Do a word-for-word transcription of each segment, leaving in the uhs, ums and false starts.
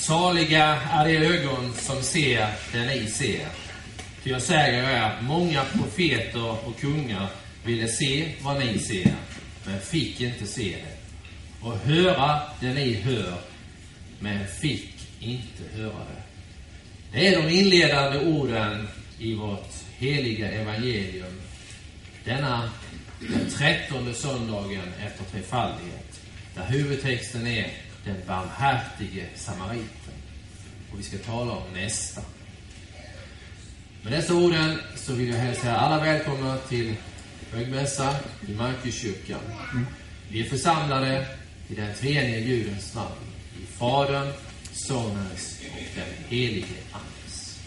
Saliga är de ögon som ser det ni ser. För jag säger er, många profeter och kungar ville se vad ni ser, men fick inte se det. Och höra det ni hör, men fick inte höra det. Det är de inledande orden i vårt heliga evangelium. Denna den trettonde söndagen efter trefaldighet, där huvudtexten är den barmhärtige samariten. Och vi ska tala om nästa. Med dessa orden så vill jag hälsa alla välkomna till högmässa i Markuskyrkan. Vi är församlade i den treenige Gudens namn, i Fadern, Sonens och den helige Andes.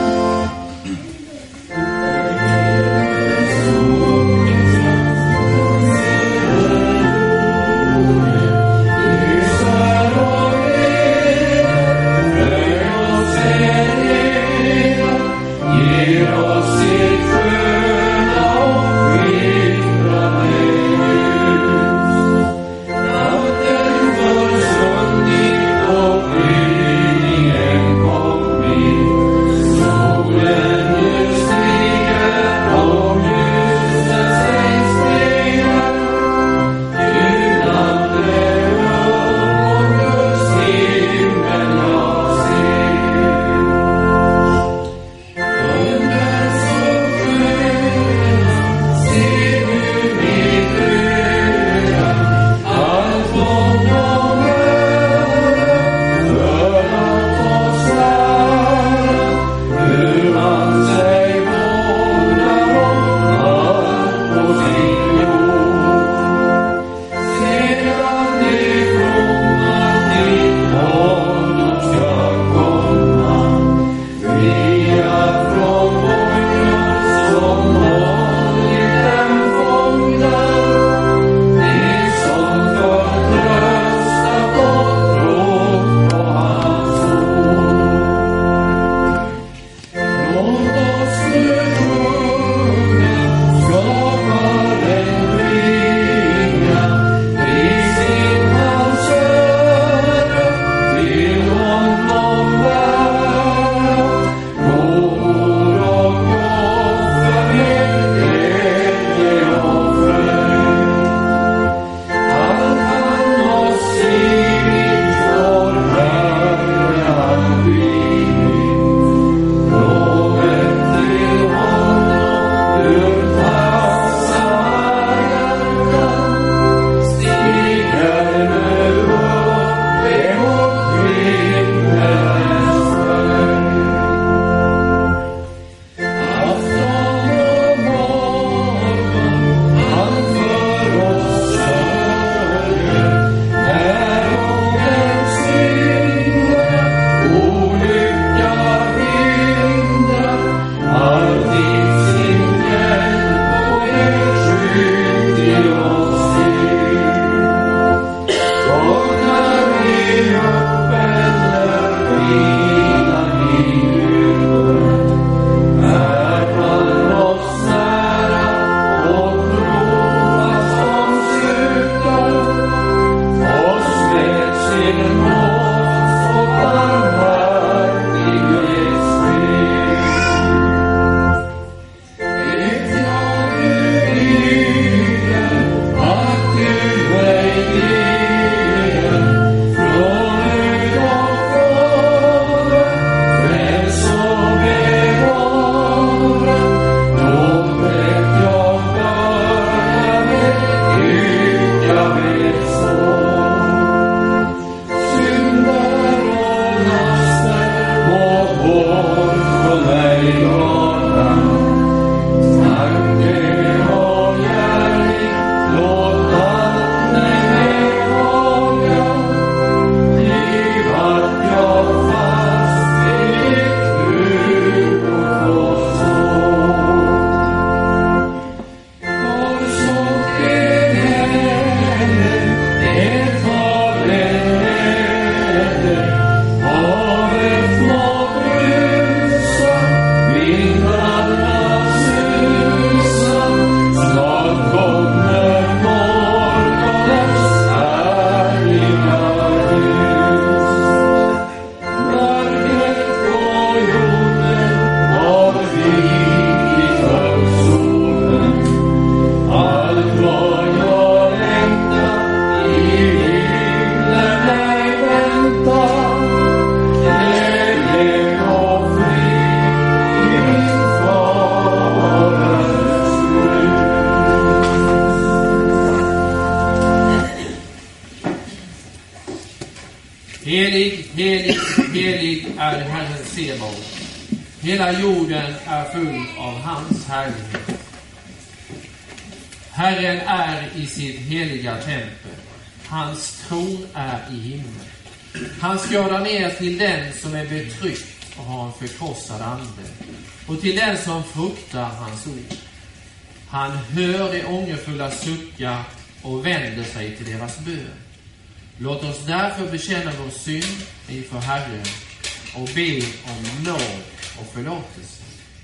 Thank you. Sebaot. Hela jorden är full av hans härlighet. Herren är i sitt heliga tempel. Hans tron är i himlen. Han skådar ner till den som är betryckt och har en förkrossad ande, och till den som fruktar hans ord. Han hör de ångerfulla sucka och vänder sig till deras bön. Låt oss därför bekänna vår synd inför Herren och be om nåd och förlåtelse.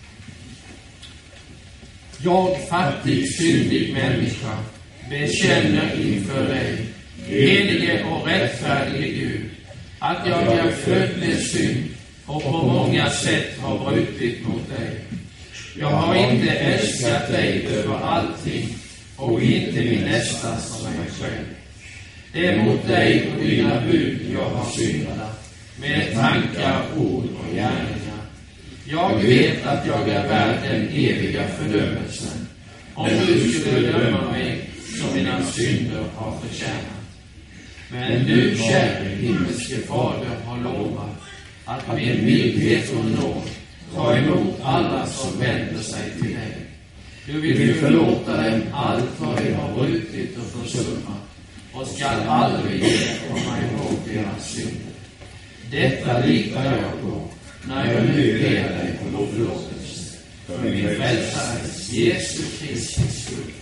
Jag, fattig, syndig människa, bekänner inför dig, helige och rättfärdige Gud, att jag är född med synd och på många sätt har brutit mot dig. Jag har inte älskat dig över allting och inte min nästa som mig själv. Det är mot dig och dina bud jag har syndat, med tankar, ord och gärningar. Jag vet att jag är värd den eviga fördömelsen, om du skulle döma mig som mina synder har förtjänat. Men du, käre himmelske Fader, har lovat att med mildhet och nåd ta emot alla som vänder sig till dig. Du vill förlåta dem allt vad de har brutit och försummat, och skall aldrig komma ihåg deras synder. Detta litar jag på när jag nu ber dig på förlåtelse för min frälsares Jesu Kristi skull.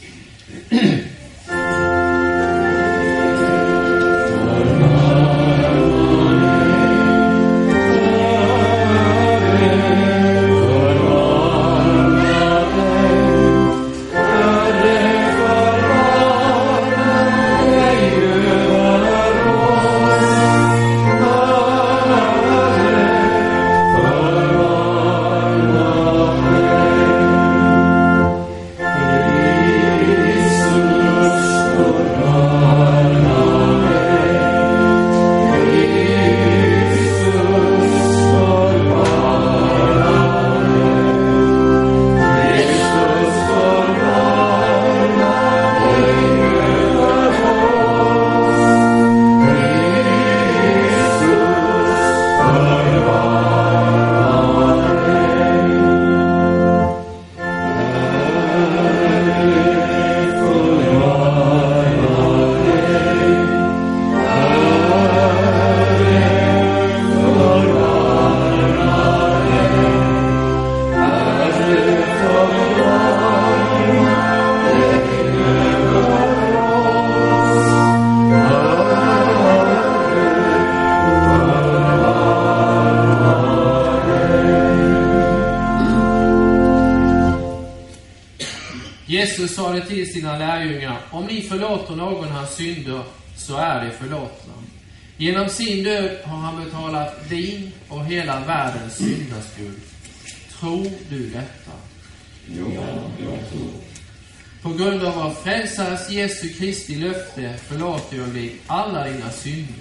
Jesus sa det till sina lärjungar: om ni förlåter någon hans synder, så är det förlåtna. Genom sin död har han betalat din och hela världens syndaskuld. Tror du detta? Ja, jag tror. På grund av vår frälsares Jesu Kristi löfte förlåter jag dig alla dina synder.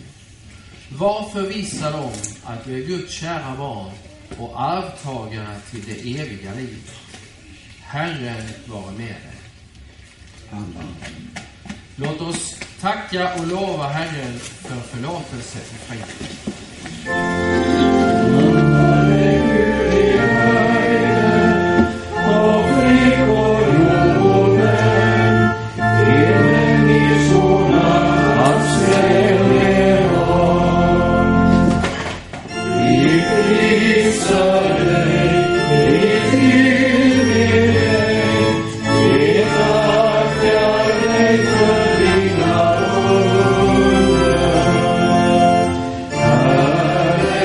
Var förvissad om att du är Guds kära barn och arvtagare till det eviga livet. Herren vare med dig. Amen. Låt oss tacka och lova Herren för förlåtelse och frid. Amen.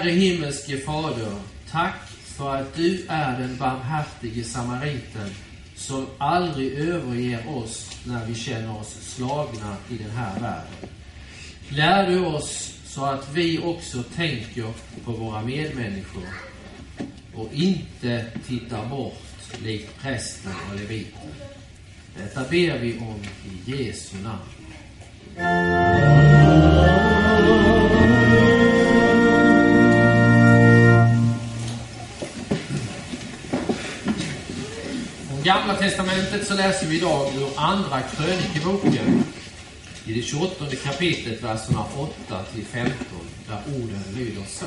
Herre himmelske Fader, tack för att du är den barmhärtige samariten som aldrig överger oss när vi känner oss slagna i den här världen. Lär du oss så att vi också tänker på våra medmänniskor och inte tittar bort likt prästen och leviten. Detta ber vi om i Jesu namn. I Gamla testamentet så läser vi idag ur andra krönikeboken i det tjugoåttonde kapitlet, verserna åtta till femton, där orden lyder så.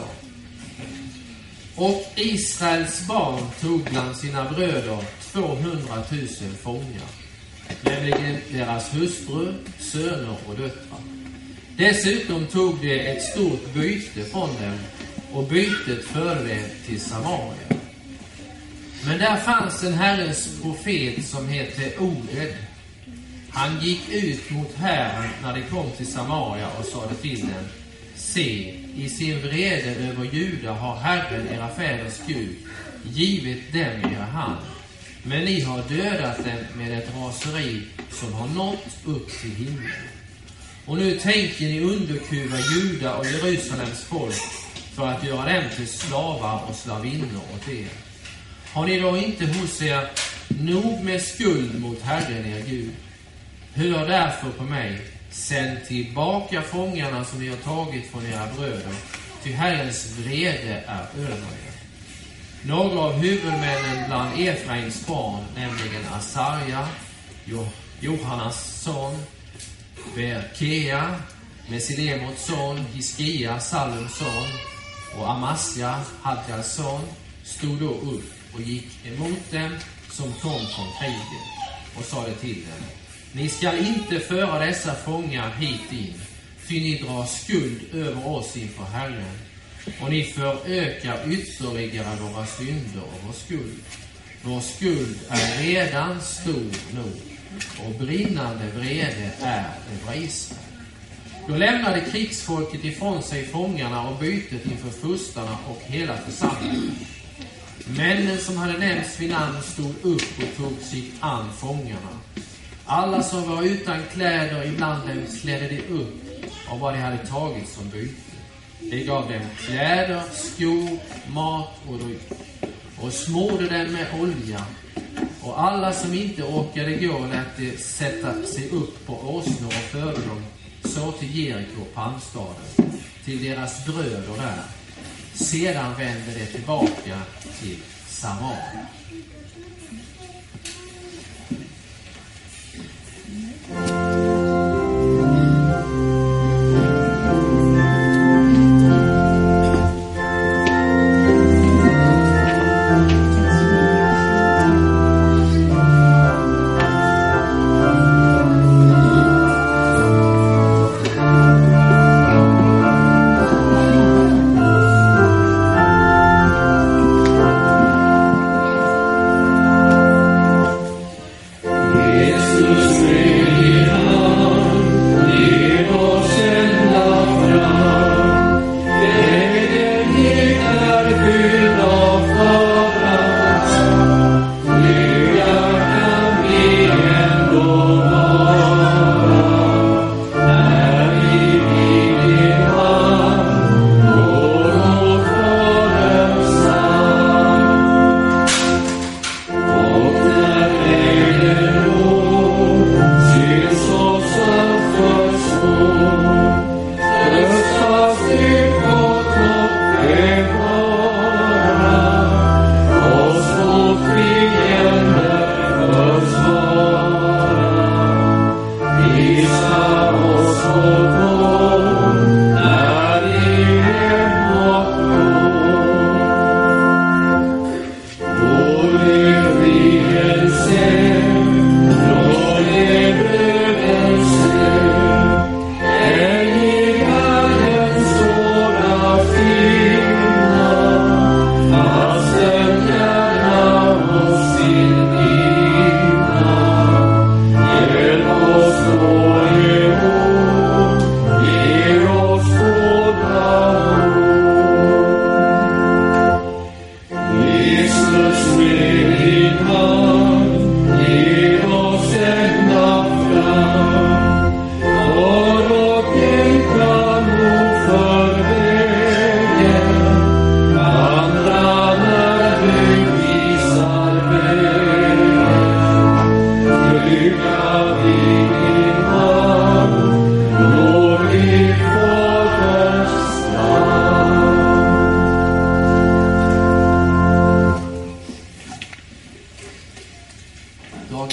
Och Israels barn tog bland sina bröder tvåhundratusen fångar, nämligen deras hustru, söner och döttrar. Dessutom tog de ett stort byte från dem, och bytet förde dem till Samaria. Men där fanns en Herrens profet som hette Oded. Han gick ut mot Herren när de kom till Samaria och sade till dem: se, i sin vrede över Juda har Herren, era fäders Gud, givit dem i er hand. Men ni har dödat dem med ett raseri som har nått upp till himlen. Och nu tänker ni underkuva Juda och Jerusalems folk för att göra dem till slavar och slavinnor åt er. Har ni då inte hos er nog med skuld mot Herren er Gud? Hör därför på mig, sänd tillbaka fångarna som ni har tagit från era bröder, till Herrens vrede är över er. Några av huvudmännen bland Efraims barn, nämligen Asarja, jo- Johannas son, Berkea, Mesilemots son, Hiskia, Salums son, och Amasja, Hadjas son, stod då upp och gick emot dem som kom från kriget och sade till dem: ni skall inte föra dessa fångar hit in, ty ni drar skuld över oss inför Herren, och ni förökar ytterligare våra synder och vår skuld. Vår skuld är redan stor nog, och brinnande vrede är över Israel. Då lämnade krigsfolket ifrån sig fångarna och bytet inför furstarna och hela församlingen. Männen som hade nämnts vid namn stod upp och tog sig an fångarna. Alla som var utan kläder ibland dem klädde de upp av vad de hade tagit som byte. De gav dem kläder, skor, mat och dryck, och smorde dem med olja. Och alla som inte orkade gå lät de sätta sig upp på åsnor och förde dem så till Jeriko, pannstaden, till deras bröder där. Sedan vände de tillbaka till Samaria.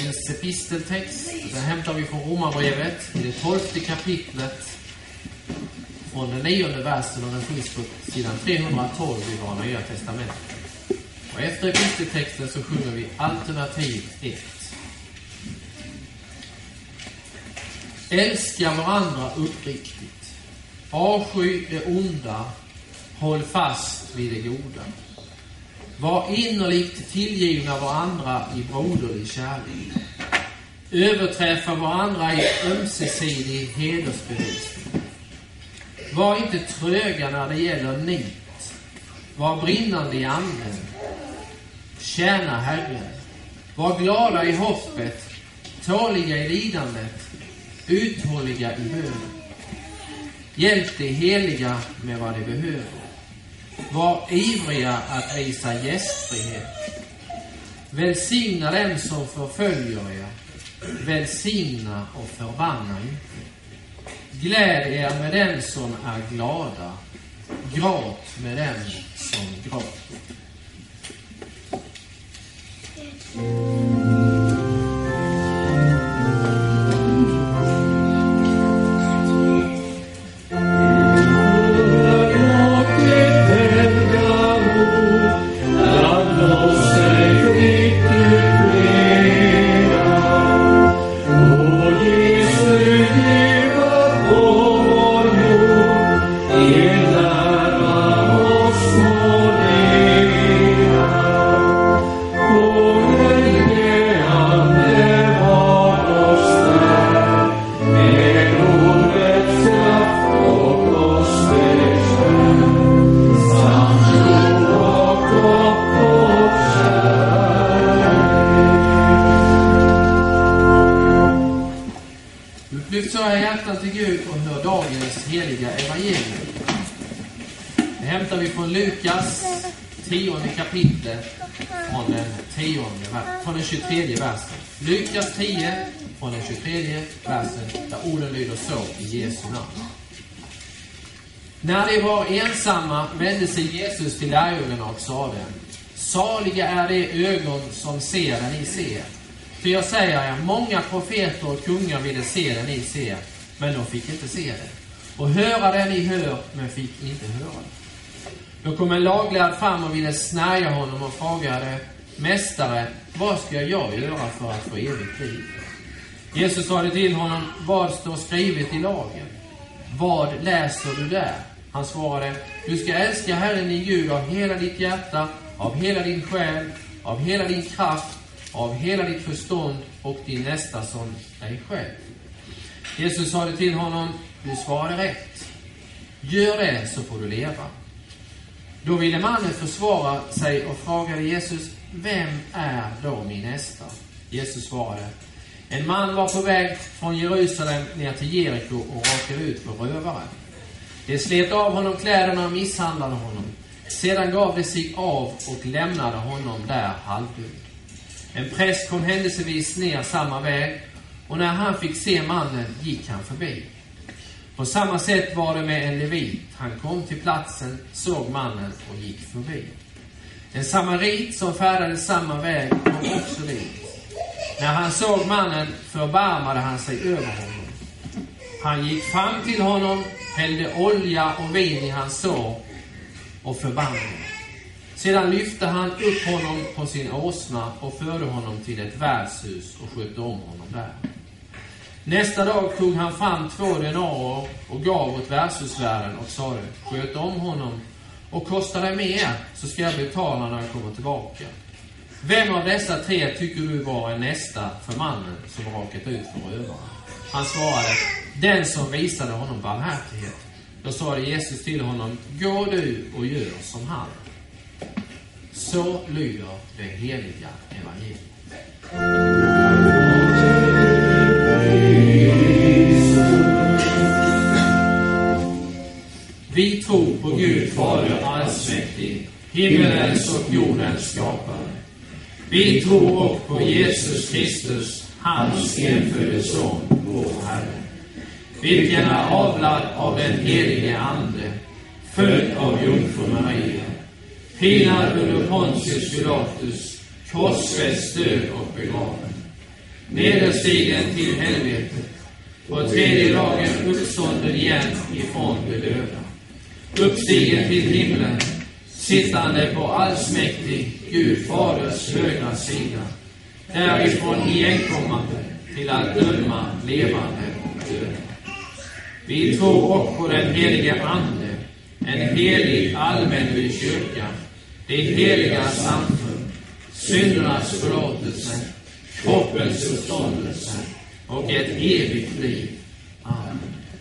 dagens episteltext. Den hämtar vi från Romarbrevet i det tolfte kapitlet från den nionde versen, och den finns på sidan trehundratolv i våra Nya testament. Och efter episteltexten så sjunger vi alternativ ett. Älska varandra uppriktigt. Avsky det onda. Håll fast vid det goda. Var innerligt tillgivna varandra i broderlig kärlek. Överträffa varandra i ömsesidig hedersbevisning. Var inte tröga när det gäller nit. Var brinnande i anden. Tjäna Herren. Var glada i hoppet. Tåliga i lidandet. Uthålliga i bönen. Hjälp de heliga med vad de behöver. Var ivriga att visa gästfrihet. Välsigna dem som förföljer er. Välsigna och förbanna inte. Gläd er med dem som är glada. Gråt med dem som gråter. Lyft så här hjärtan till Gud och hör dagens heliga evangelium. Det hämtar vi från Lukas tionde kapitel från den, tionde, från den tjugotredje versen. Lukas tio från den tjugotredje versen, där orden lyder så i Jesu namn. När de var ensamma vände sig Jesus till lärjungarna och sade: Saliga är de ögon som ser det ni ser. För jag säger er, många profeter och kungar ville se det ni ser, men de fick inte se det. Och höra det ni hör, men fick inte höra det. Då kom en laglärd fram och ville snärja honom och frågade: Mästare, vad ska jag göra för att få evigt liv? Jesus sade till honom: Vad står skrivet i lagen? Vad läser du där? Han svarade: Du ska älska Herren din Gud av hela ditt hjärta, av hela din själ, av hela din kraft, av hela ditt förstånd och din nästa som dig själv. Jesus sade till honom: Du svarade rätt. Gör det så får du leva. Då ville mannen försvara sig och frågade Jesus: Vem är då min nästa? Jesus svarade: En man var på väg från Jerusalem ner till Jeriko och råkade ut på rövare. De slet av honom kläderna och misshandlade honom. Sedan gav de sig av och lämnade honom där halvdöd. En präst kom händelsevis ner samma väg, och när han fick se mannen gick han förbi. På samma sätt var det med en levit. Han kom till platsen, såg mannen och gick förbi. En samarit som färdade samma väg kom också dit. När han såg mannen förbarmade han sig över honom. Han gick fram till honom, hällde olja och vin i hans sår och förband honom. Sedan lyfte han upp honom på sin åsna och förde honom till ett värdshus och skötte om honom där. Nästa dag tog han fram två denarer och gav åt värdshusvärden och sade: Sköt om honom, och kostar det mer så ska jag betala när jag kommer tillbaka. Vem av dessa tre tycker du var en nästa för mannen som rakat ut för rövaren? Han svarade: Den som visade honom barmhärtighet. Då sa Jesus till honom: Gå du och gör som han. Så lyder det heliga evangeliet. Vi tror på Gud Fader allsmäktig, himmelens och jordens skapare. Vi tror också på Jesus Kristus, hans enfödde son, vår Herre, vilken är avlad av den helige Ande, född av jungfru Maria, pinad under Pontius Pilatus, korsfäst, död och begraven. nederstigen till helvetet, och tredje dagen uppstånden igen ifrån de döda, uppstigen till himlen, sittande på allsmäktig Gud faders högra sida, därifrån igenkommande till att döma levande och döda. Vi tror också på den helige Ande, en helig allmän kyrka, det heliga samfund, syndernas förlåtelse, kroppens uppståndelse och ett evigt liv. Amen.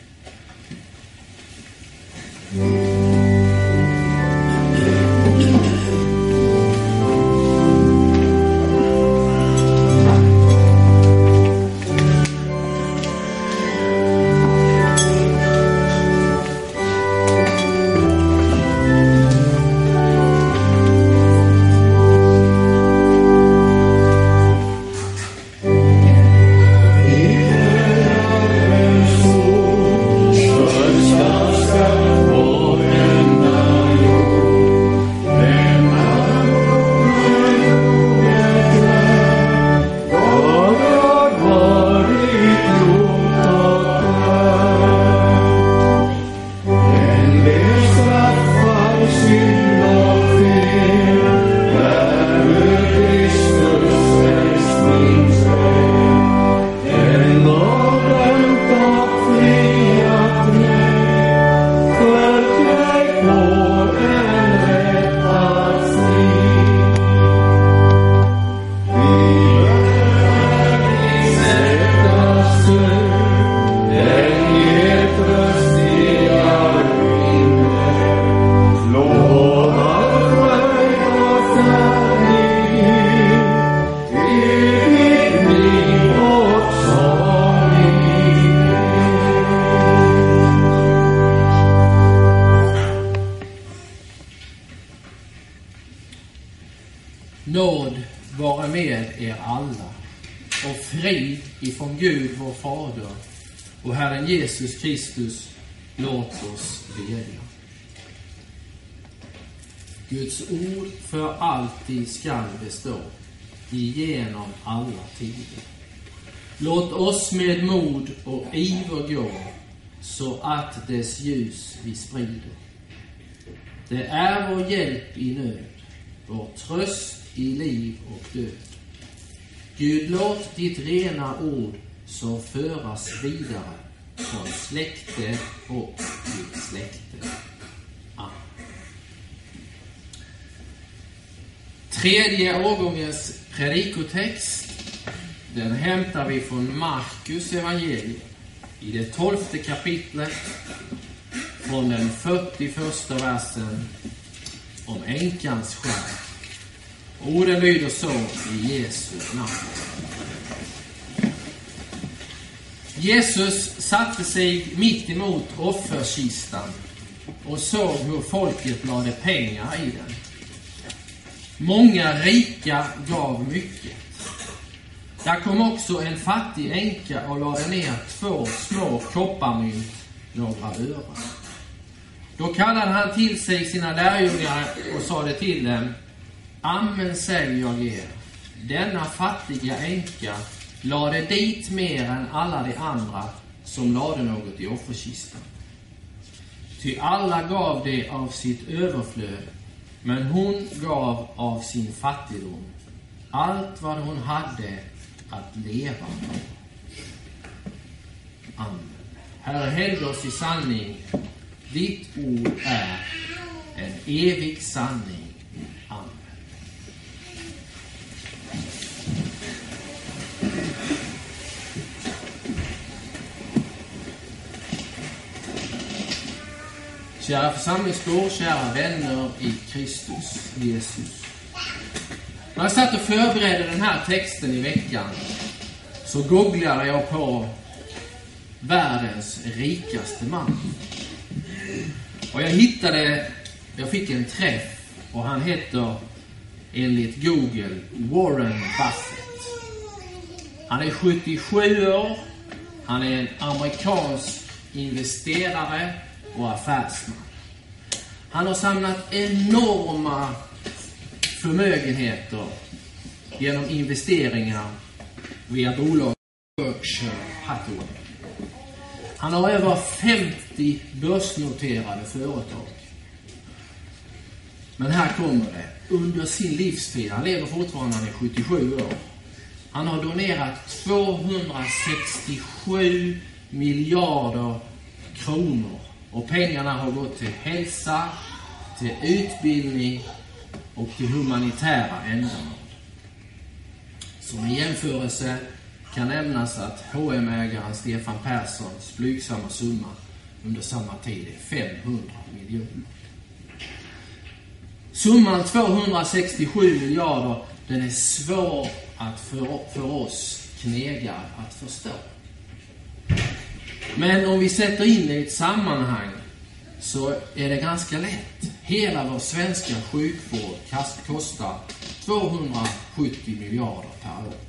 Nåd vara med er alla, och frid ifrån Gud vår Fader och Herren Jesus Kristus, låt oss bedja. Guds ord för alltid skall bestå igenom alla tider. Låt oss med mod och iver gå, så att dess ljus vi sprider. Det är vår hjälp i nöd, vår tröst i liv och död. Gud, låt ditt rena ord så föras vidare från släkte och till släkte. Amen. Tredje årgångens predikotext, den hämtar vi från Markus evangelium i det tolfte kapitlet, från den fyrtioförsta versen om änkans skärv. Orden lyder så i Jesu namn. Jesus satte sig mitt emot offerkistan och såg hur folket lade pengar i den. Många rika gav mycket. Där kom också en fattig änka och lade ner två små kopparmynt, några öre. Då kallade han till sig sina lärjungar och sade till dem: Amen säger jag er, denna fattiga änka lade dit mer än alla de andra som lade något i offerkistan. Ty alla gav det av sitt överflöd, men hon gav av sin fattigdom allt vad hon hade att leva på. Amen. Herre, helg oss i sanning. Ditt ord är en evig sanning. Amen. Kära församlingsbor, kära vänner i Kristus Jesus. När jag satt och förberedde den här texten i veckan så googlade jag på världens rikaste man. Och jag hittade, jag fick en träff, och han heter enligt Google Warren Buffett. Han är sjuttiosju år, han är en amerikansk investerare och affärsman. Han har samlat enorma förmögenheter genom investeringar via bolag Berkshire Hathaway. Han har över femtio börsnoterade företag. Men här kommer det. Under sin livstid, han lever fortfarande, han är sjuttiosju år. Han har donerat tvåhundrasextiosju miljarder kronor. Och pengarna har gått till hälsa, till utbildning och till humanitära ändamål. Som en jämförelse kan nämnas att H och M-ägaren Stefan Perssons blygsamma summa under samma tid är femhundra miljoner. Summan tvåhundrasextiosju miljarder, den är svår att för, för oss knegare att förstå. Men om vi sätter in det i ett sammanhang så är det ganska lätt. Hela vår svenska sjukvård kostar tvåhundrasjuttio miljarder per år.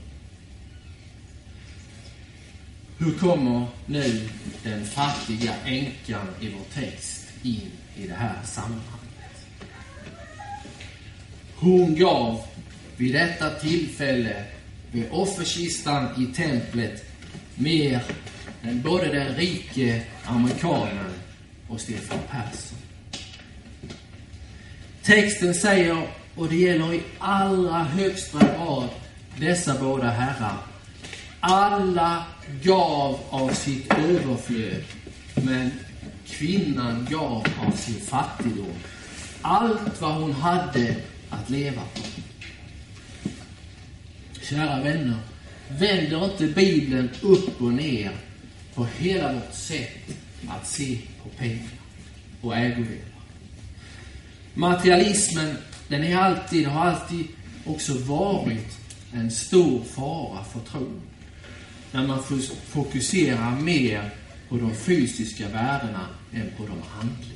Hur kommer nu den fattiga änkan i vår text in i det här sammanhanget? Hon gav vid detta tillfälle vid offerkistan i templet mer än både den rike amerikanen och Stefan Persson. Texten säger, och det gäller i allra högsta grad dessa båda herrar, alla gav av sitt överflöd, men kvinnan gav av sin fattigdom allt vad hon hade att leva på. Kära vänner, vänder inte Bibeln upp och ner på hela vårt sätt att se på pengar och ägodelar? Materialismen, den är alltid, har alltid också varit en stor fara för tron. När man fokuserar mer på de fysiska värdena än på de andliga.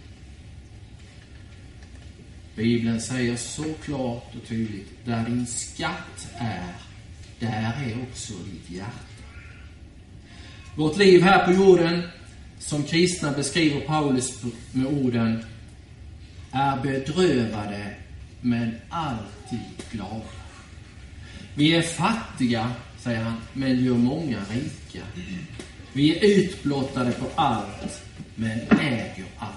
Bibeln säger så klart och tydligt, där din skatt är, där är också ditt hjärta. Vårt liv här på jorden, som kristna beskriver Paulus med orden, är bedrövade men alltid glada. Vi är fattiga, säger han, men gör många rika. Vi är utblottade på allt, men äger allt.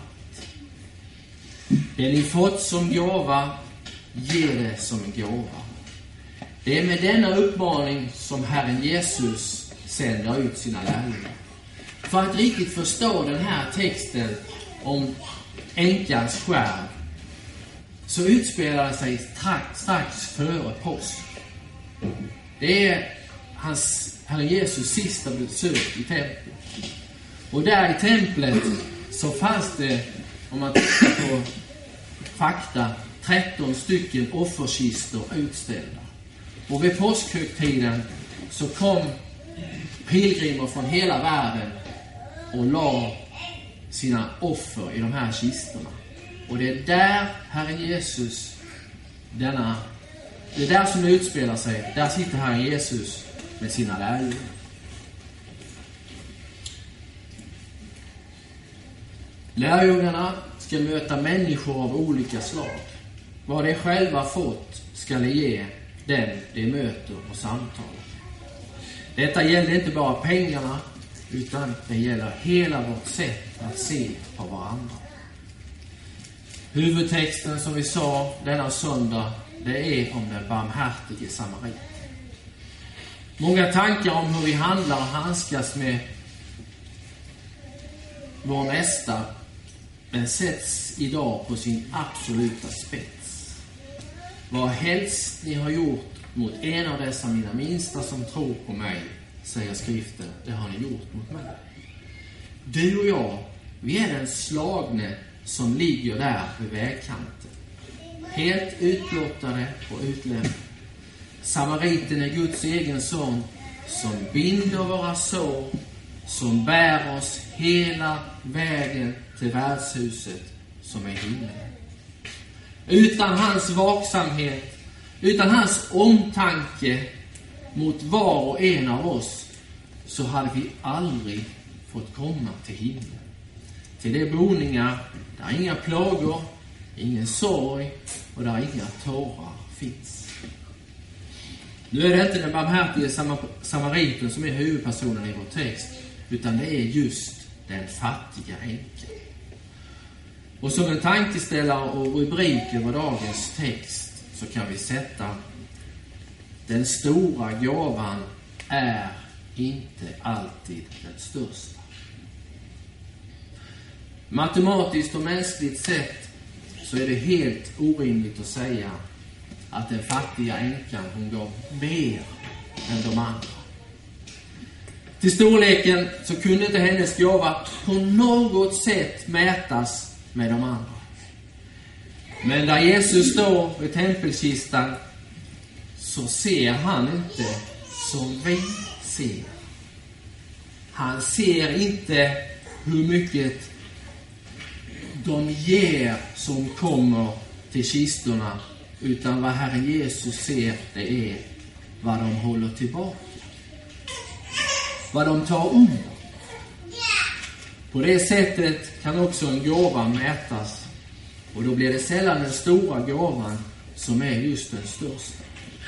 Det ni fått som gåva, ge det som en gåva. Det är med denna uppmaning som Herren Jesus sänder ut sina lärjungar. För att riktigt förstå den här texten om änkans skärv, så utspelar det sig strax, strax före påsk. Det är hans, Herren Jesus sista besök i templet. Och där i templet så fanns det, om man tittar på fakta, tretton stycken offerkistor utställda. Och vid påskhögtiden så kom pilgrimer från hela världen och la sina offer i de här kistorna. Och det är där Herren Jesus, denna, det är där som det utspelar sig. Där sitter Herren Jesus med sina lärjungar. Lärjungarna ska möta människor av olika slag. Vad de själva fått ska de ge den de möter och samtalar. Detta gäller inte bara pengarna, utan det gäller hela vårt sätt att se på varandra. Huvudtexten som vi sa denna söndag, det är om den barmhärtige samarit. Många tankar om hur vi handlar och handskas med vår nästa, men sätts idag på sin absoluta spets. Vad helst ni har gjort mot en av dessa mina minsta som tror på mig, säger skriften, det har ni gjort mot mig. Du och jag, vi är den slagne som ligger där vid vägkanten. Helt utblottade och utlämnade. Samariten är Guds egen son som binder våra sår, som bär oss hela vägen till värdshuset som är himmelen. Utan hans vaksamhet, utan hans omtanke mot var och en av oss, så hade vi aldrig fått komma till himlen. Till de boningar där inga plågor, ingen sorg och där inga tårar finns. Nu är det inte den barmhärtige samariten som är huvudpersonen i vår text, utan det är just den fattiga änkan. Och som en tankeställare och rubrik över dagens text så kan vi sätta: den stora gåvan är inte alltid den största. Matematiskt och mänskligt sett så är det helt orimligt att säga att den fattiga änkan hon gav mer än de andra. Till storleken så kunde inte hennes gåva på något sätt mätas med de andra. Men där Jesus står vid tempelkistan så ser han inte som vi ser. Han ser inte hur mycket de ger som kommer till kistorna, utan vad Herren Jesus ser, det är vad de håller tillbaka. Vad de tar under. På det sättet kan också en gåva mätas. Och då blir det sällan den stora gåvan som är just den största.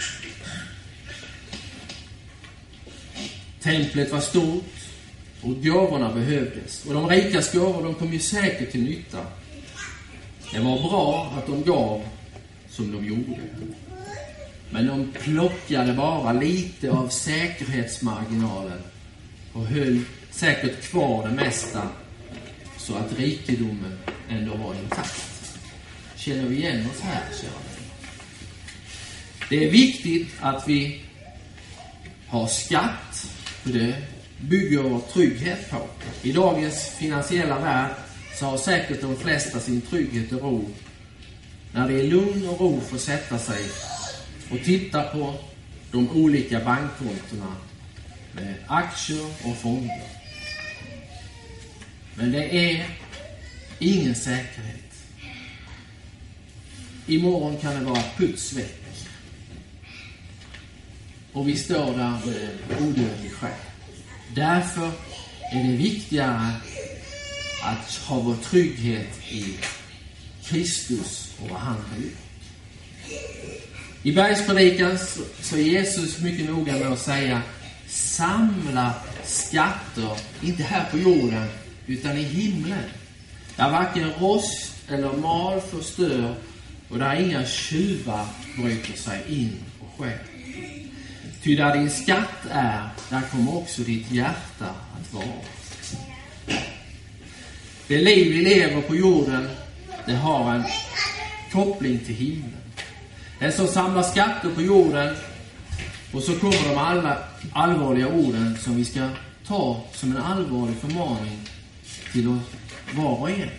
Templet var stort och gåvorna behövdes. Och de rikas gåvor, de kom ju säkert till nytta. Det var bra att de gav som de gjorde. Men de plockade bara lite av säkerhetsmarginalen och höll säkert kvar det mesta så att rikedomen ändå var intakt. Känner vi igen oss här, kära vänner? Det är viktigt att vi har skatt, för det bygger vår trygghet på. I dagens finansiella värld så har säkert de flesta sin trygghet och ro när det är lugn och ro för att sätta sig och titta på de olika bankkontona med aktier och fonder. Men det är ingen säkerhet. Imorgon kan det vara puts väck. Och vi står där med en odödlig själ. Därför är det viktigare att ha vår trygghet i Kristus och vad han har gjort. I bergspredikan så är Jesus mycket noga med att säga: samla skatter, inte här på jorden, utan i himlen. Där varken rost eller mal förstör och där inga tjuvar bryter sig in och stjäl. Ty där din skatt är, där kommer också ditt hjärta att vara. Det liv vi lever på jorden, det har en koppling till himlen. Den som samlar skatter på jorden, och så kommer de alla allvarliga orden som vi ska ta som en allvarlig förmaning till oss var och en.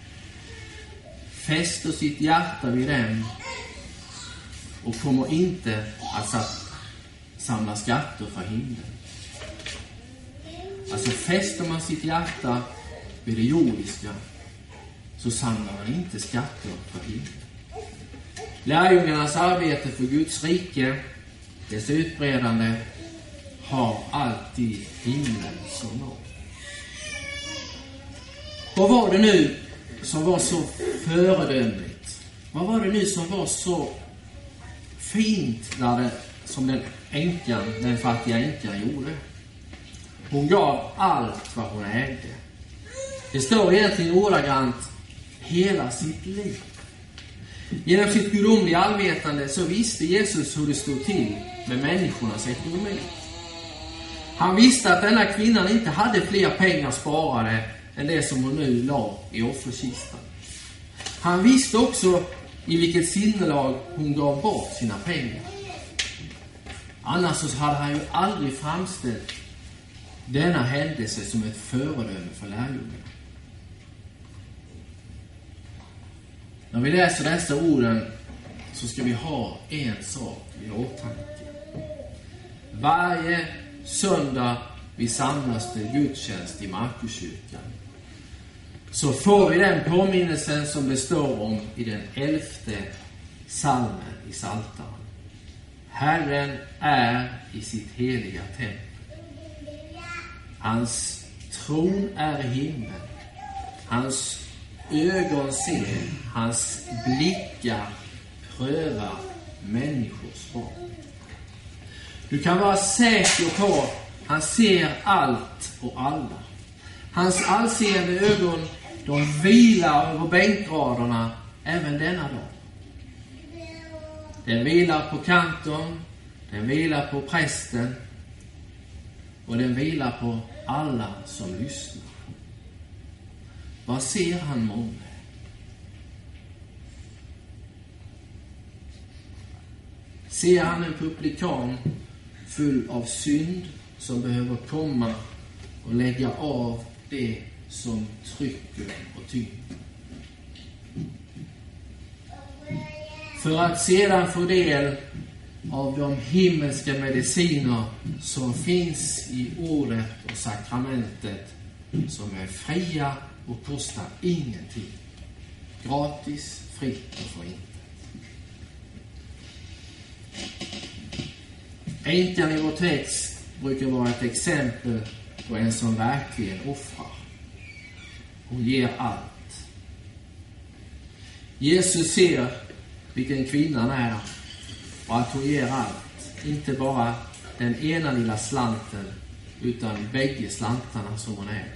Fäster sitt hjärta vid dem och kommer inte att samla skatter för himlen. Alltså fäster man sitt hjärta vid det jordiska så samlar man inte skatter för himlen. Lärjungarnas arbete för Guds rike, dess utbredande, har alltid himlen som mål. Vad var det nu som var så föredömligt? Vad var det nu som var så fint när det, som den änkan, den fattiga änkan gjorde? Hon gav allt vad hon ägde. Det står egentligen ordagrant hela sitt liv. Genom sitt gudomliga allvetande så visste Jesus hur det stod till med människornas ekonomi. Han visste att denna kvinnan inte hade fler pengar sparade än det som hon nu la i offerkistan. Han visste också i vilket sinnelag hon gav bort sina pengar. Annars så hade han ju aldrig framställt denna händelse som ett föredöme för lärjungarna. När vi läser dessa orden så ska vi ha en sak i åtanke. Varje söndag vi samlas till gudstjänst i Markuskyrkan så får vi den påminnelsen som det står om i den elfte psalmen i Psaltaren. Herren är i sitt heliga tempel. Hans tron är i himlen. Hans ögon ser, hans blickar prövar människors barn. Du kan vara säker på han ser allt och alla. Hans allseende ögon, de vilar över bänkraderna även denna dag. Den vilar på kantorn, den vilar på prästen och den vilar på alla som lyssnar. Vad ser han månne? Ser han en publikan full av synd som behöver komma och lägga av det som trycker och tynger? För att sedan få del av de himmelska mediciner som finns i ordet och sakramentet, som är fria och kostar ingenting. Gratis, fritt och för intet. Änkan i vår text brukar vara ett exempel på en som verkligen offrar. Hon ger allt. Jesus ser vilken kvinnan är och att hon ger allt. Inte bara den ena lilla slanten utan bägge slantarna som hon äger.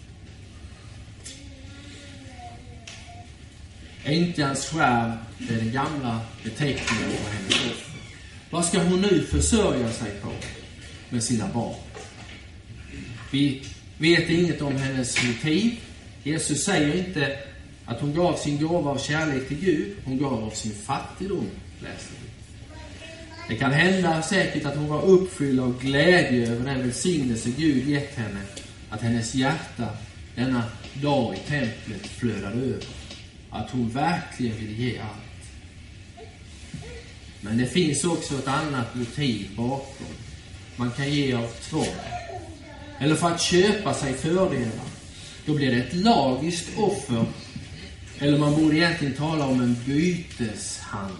Änkans skärv är den gamla beteckningen på hennes offer. Vad ska hon nu försörja sig på med sina barn? Vi vet inget om hennes motiv. Jesus säger inte att hon gav sin gåva av kärlek till Gud. Hon gav av sin fattigdom, läser vi. Det kan hända säkert att hon var uppfylld av glädje över den välsignelse Gud gett henne. Att hennes hjärta denna dag i templet flödade över. Att hon verkligen ville ge allt. Men det finns också ett annat motiv bakom. Man kan ge av tvång. Eller för att köpa sig fördelar. Då blir det ett lagiskt offer. Eller man borde egentligen tala om en byteshandel.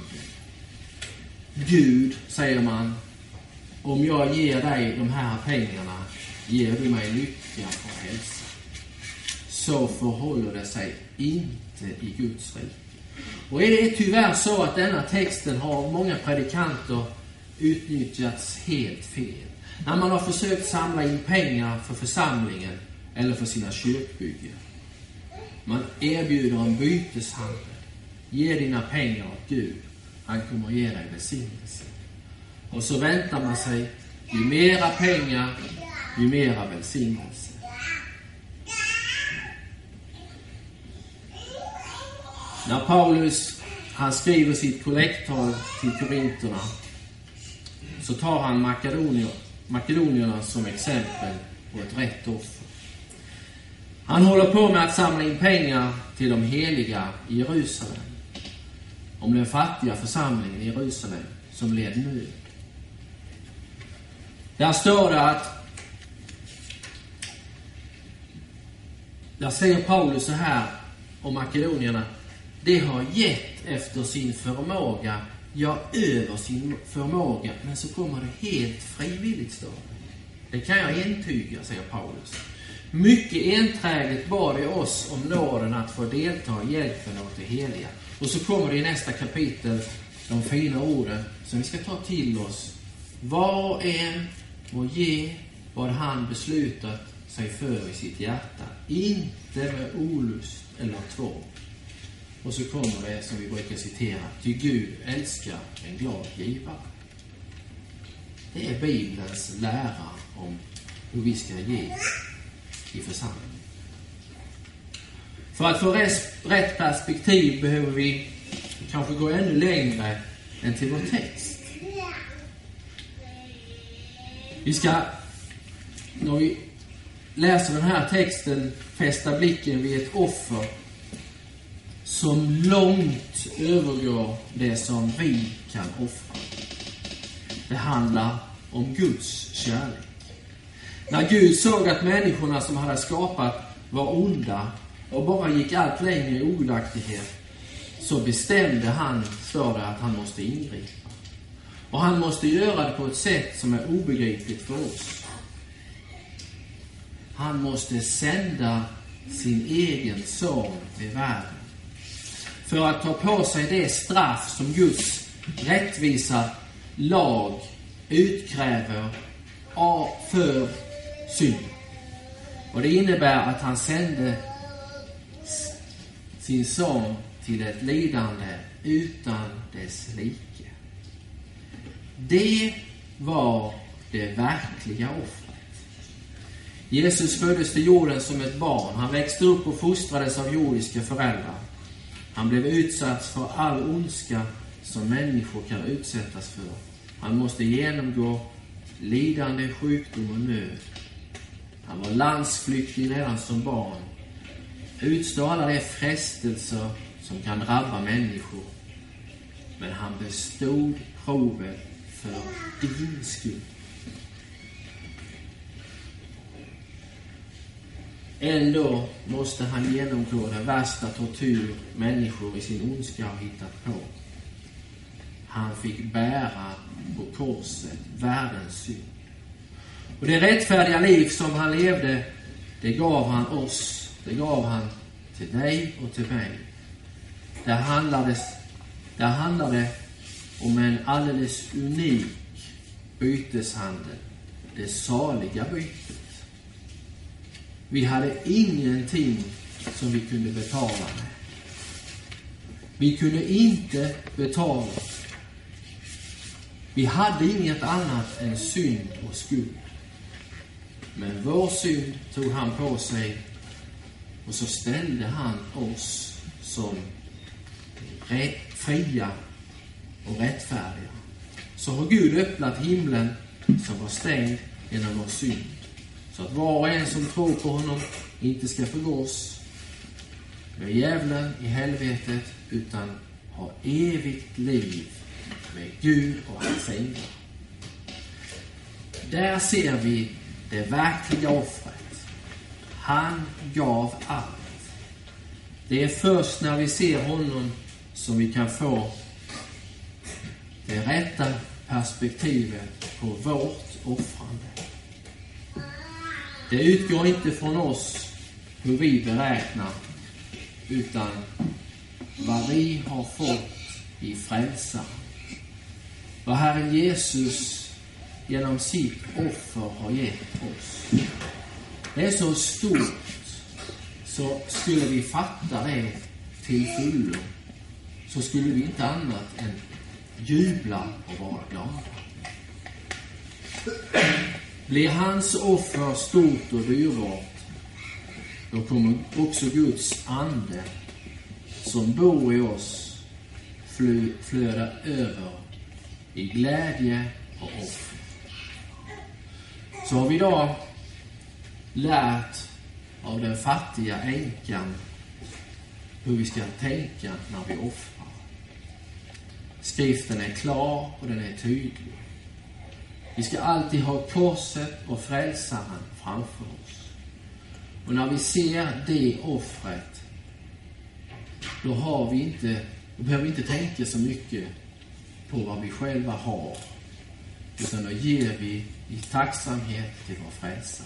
Gud, säger man, om jag ger dig de här pengarna, ger du mig lycka och hälsa. Så förhåller det sig inte i Guds rike. Och är det tyvärr så att denna texten har många predikanter utnyttjats helt fel. När man har försökt samla in pengar för församlingen eller för sina kyrkbyggen. Man erbjuder en byteshandel. Ge dina pengar åt Gud. Han kommer ge dig välsignelse. Och så väntar man sig, ju mera pengar, ju mera välsignelse. När Paulus han skriver sitt kollekttal till korinterna, så tar han Makedonier, makedonierna som exempel på ett rätt offer. Han håller på med att samla in pengar till de heliga i Jerusalem. Om den fattiga församlingen i Jerusalem som led nöd. Där står det att där säger Paulus så här om makedonierna: det har gett efter sin förmåga, ja över sin förmåga, men så kommer det helt frivilligt, står det. Det kan jag intyga, säger Paulus. Mycket enträget bad det oss om nåden att få delta i hjälpen åt det heliga. Och så kommer det i nästa kapitel de fina orden som vi ska ta till oss. Var och en må ge vad han beslutat sig för i sitt hjärta, inte med olust eller tvång. Och så kommer det som vi brukar citera: ty Gud älskar en glad givare. Det är Bibelns lära om hur vi ska ge i församlingen. För att få rätt perspektiv behöver vi kanske gå ännu längre än till vår text. Vi ska, när vi läser den här texten, fästa blicken vid ett offer som långt övergår det som vi kan offra. Det handlar om Guds kärlek. När Gud såg att människorna som hade skapat var onda och bara gick allt längre i ogudaktighet, så bestämde han, står det, att han måste ingripa. Och han måste göra det på ett sätt som är obegripligt för oss. Han måste sända sin egen son till världen för att ta på sig det straff som Guds rättvisa lag utkräver av för synd. Och det innebär att han sände sin son till ett lidande utan dess like. Det var det verkliga offret. Jesus föddes till jorden som ett barn. Han växte upp och fostrades av jordiska föräldrar. Han blev utsatt för all ondska som människor kan utsättas för. Han måste genomgå lidande, sjukdom och nöd. Han var landsflyktig redan som barn. Utstå alla de frestelser som kan drabba människor. Men han bestod provet för din skull. Ändå måste han genomgå den värsta tortyr människor i sin ondska har hittat på. Han fick bära på korset världens synd. Och det rättfärdiga liv som han levde, det gav han oss. Det gav han till dig och till mig. Där handlade, där handlade om en alldeles unik byteshandel. Det saliga bytet. Vi hade ingenting som vi kunde betala med. Vi kunde inte betala. Vi hade inget annat än synd och skuld. Men vår synd tog han på sig och så ställde han oss som fria och rättfärdiga. Så har Gud öppnat himlen som var stängd genom vår synd. Så att var och en som tror på honom inte ska förgås med djävulen i helvetet utan ha evigt liv med Gud och hans änglar. Där ser vi det verkliga offret. Han gav allt. Det är först när vi ser honom som vi kan få det rätta perspektivet på vårt offrande. Det utgår inte från oss hur vi beräknar, utan vad vi har fått i frälsaren. Vad Herren Jesus genom sitt offer har gett oss. Det är så stort, så skulle vi fatta det till fullo, så skulle vi inte annat än jubla och vara glada. Blir hans offer stort och dyrbart, då kommer också Guds ande som bor i oss flö, flöda över i glädje och offer. Så har vi idag lärt av den fattiga änkan hur vi ska tänka när vi offrar. Skriften är klar och den är tydlig. Vi ska alltid ha korset och frälsaren framför oss. Och när vi ser det offret, då har vi inte, då behöver vi inte tänka så mycket på vad vi själva har. Utan då ger vi i tacksamhet till vår frälsare.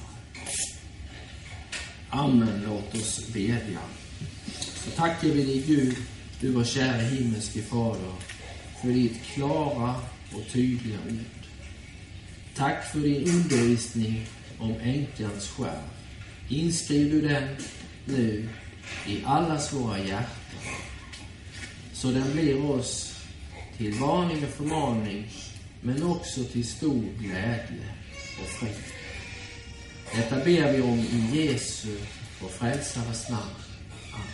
Amen, låt oss bedja. Så tackar vi dig Gud, du vår kära himmelske Fader, för ditt klara och tydliga ord. Tack för din undervisning om änkans skär. Inskriv du den nu i allas våra hjärtan, så den blir oss till varning och förmaning, men också till stor glädje och frid. Detta ber vi om i Jesu och frälsares namn. Amen.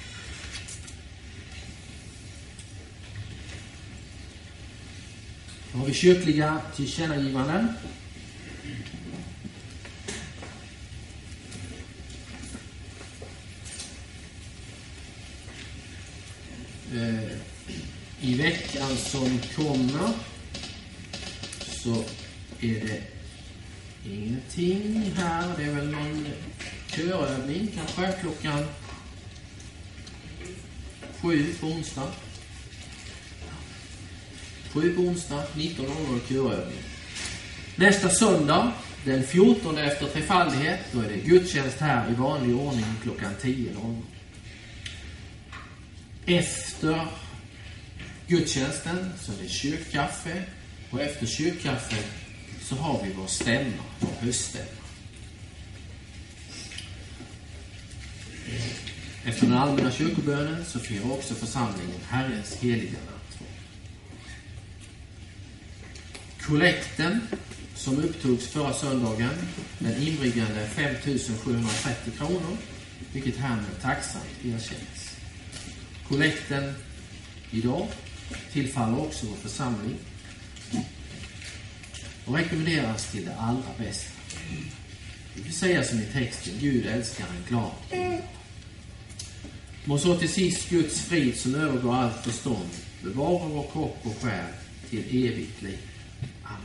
Då har vi kyrkliga tillkännagivanden. I veckan som kommer så är det ingenting här. Det är väl någon körövning kanske klockan sju på onsdag. Sju på onsdag, nitton noll noll körövning. Nästa söndag, den fjortonde efter trefaldighet, då är det gudstjänst här i vanlig ordning klockan tio noll noll. Efter gudstjänsten så är det kyrkkaffe Och efter kyrkkaffet så har vi vår stämma, vår höststämma. Efter den allmänna kyrkobönen så firar också församlingen Herrens heliga nattvard. Kollekten som upptogs förra söndagen, den inbringade fem tusen sjuhundratrettio kronor, vilket härmed tacksamt erkänns. Kollekten idag tillfaller också vår församling och rekommenderas till det allra bästa. Vi vill säga som i texten: Gud älskar en glad. Må så till sist Guds frid som övergår allt förstånd bevara vår kropp och själ till evigt liv. Amen.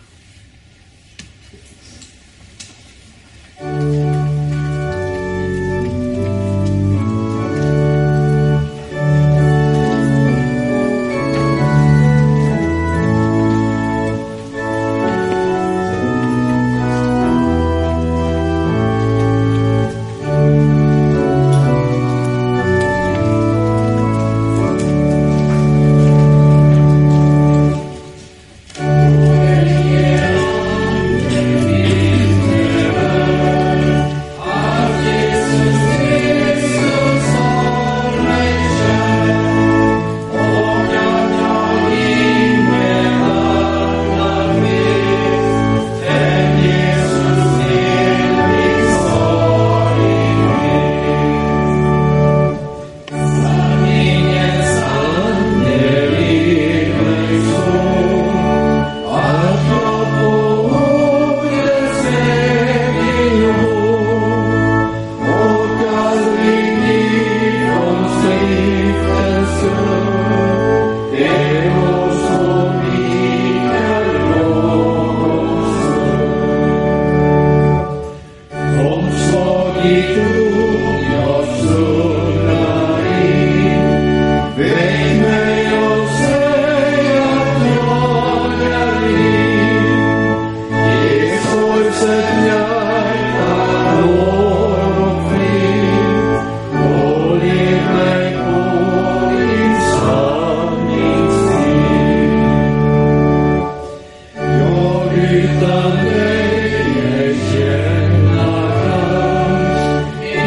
Utan dig jag känner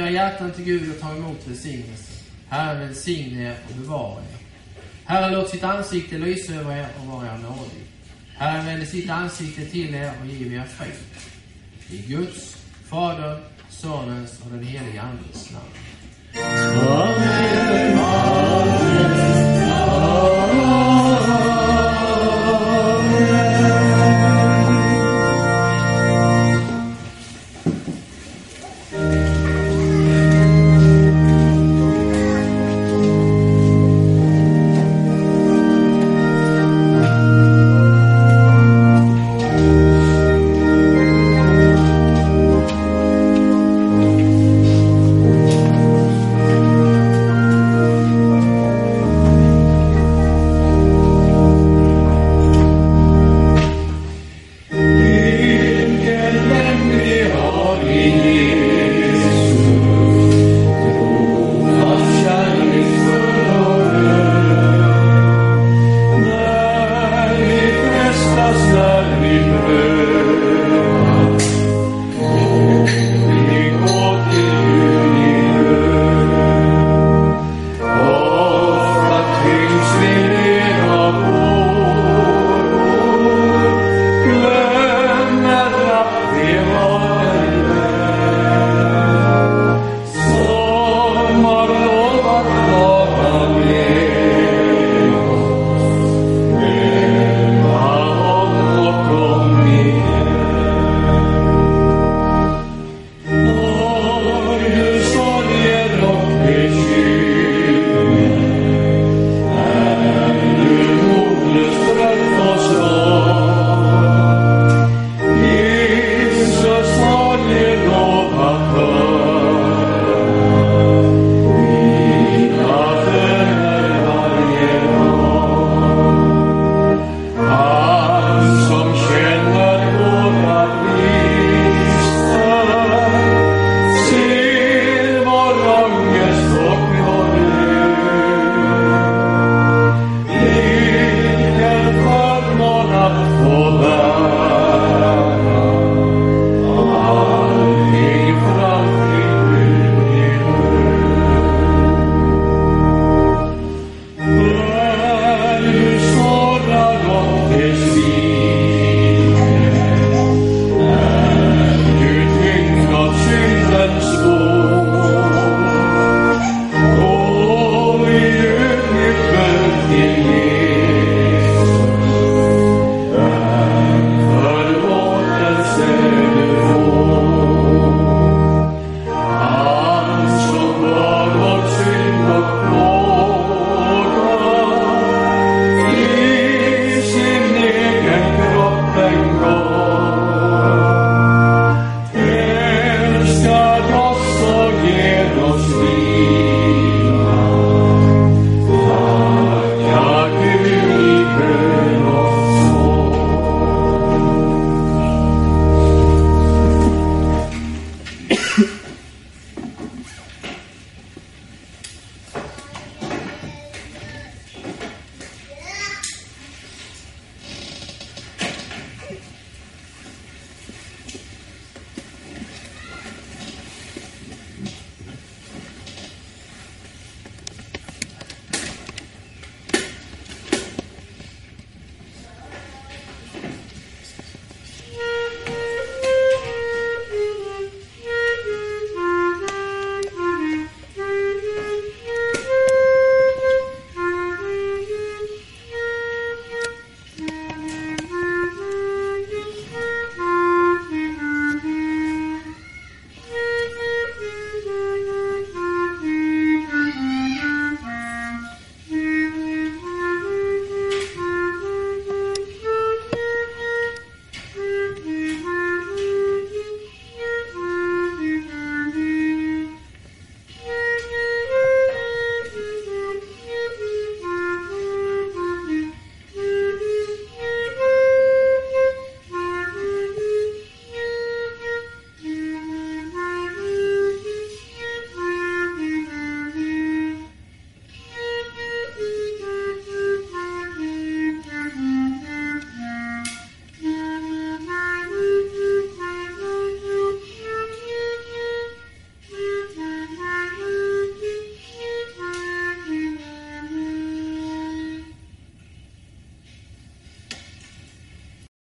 era hjärtan till Gud och ta emot välsignelse. Herren välsigne er och bevara er. Herren låt sitt ansikte lysa över er och vara er nådig. Herren vände sitt ansikte till er och giv er frid. I Guds, Fader, Sonens och den helige Andes namn.